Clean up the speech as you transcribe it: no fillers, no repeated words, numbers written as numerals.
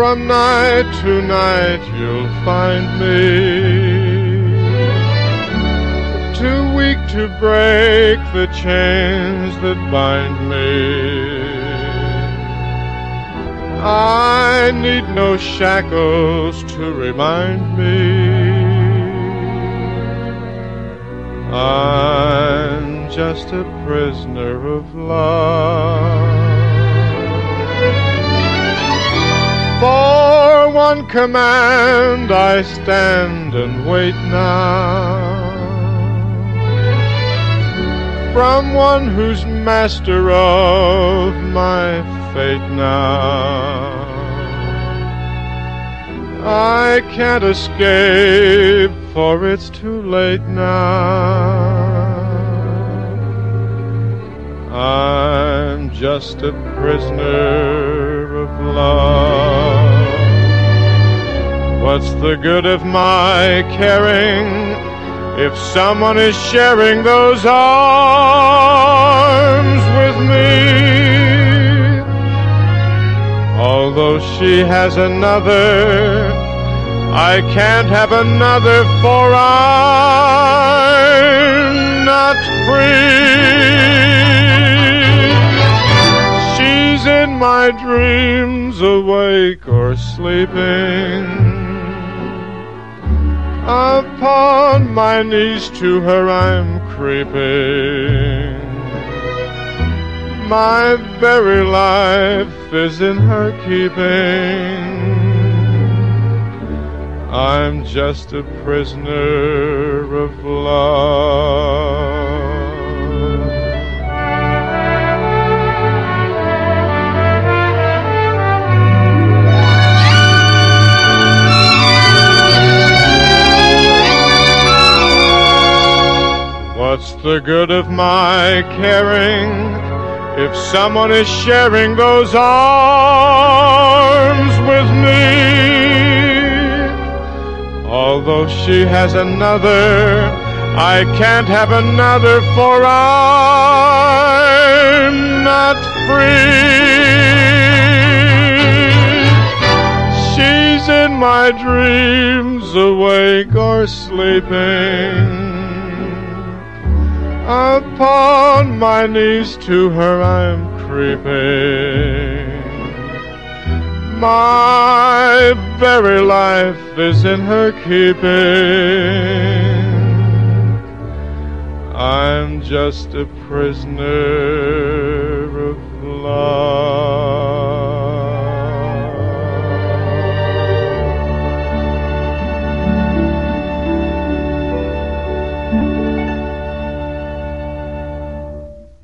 from night to night you'll find me too weak to break the chains that bind me. I need no shackles to remind me I'm just a prisoner of love. For one command I stand and wait now, from one who's master of my fate now. I can't escape, for it's too late now. I'm just a prisoner of love. What's the good of my caring if someone is sharing those arms with me? Although she has another, I can't have another, for I'm not free. She's in my dreams, awake or sleeping. Upon my knees to her I'm creeping. My very life is in her keeping. I'm just a prisoner of love. What's the good of my caring if someone is sharing those arms with me? Although she has another, I can't have another, for I'm not free. She's in my dreams, awake or sleeping. Upon my knees to her I'm creeping. My very life is in her keeping. I'm just a prisoner